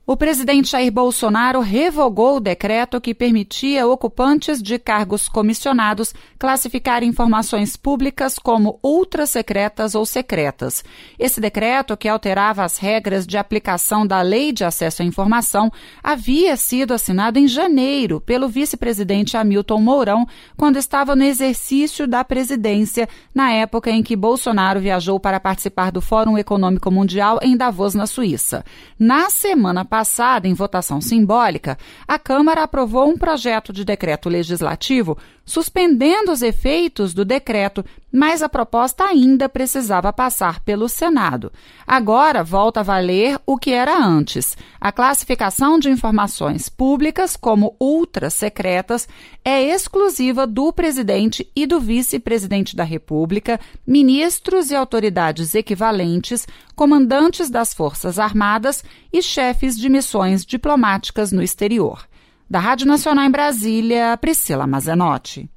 O presidente Jair Bolsonaro revogou o decreto que permitia ocupantes de cargos comissionados classificar informações públicas como ultrasecretas ou secretas. Esse decreto, que alterava as regras de aplicação da Lei de Acesso à Informação, havia sido assinado em janeiro pelo vice-presidente Hamilton Mourão, quando estava no exercício da presidência, na época em que Bolsonaro viajou para participar do Fórum Econômico Mundial em Davos, na Suíça. Na semana passada, em votação simbólica, a Câmara aprovou um projeto de decreto legislativo suspendendo os efeitos do decreto, mas a proposta ainda precisava passar pelo Senado. Agora volta a valer o que era antes. A classificação de informações públicas como ultrasecretas é exclusiva do presidente e do vice-presidente da República, ministros e autoridades equivalentes, comandantes das Forças Armadas e chefes de missões diplomáticas no exterior. Da Rádio Nacional em Brasília, Priscila Mazenotti.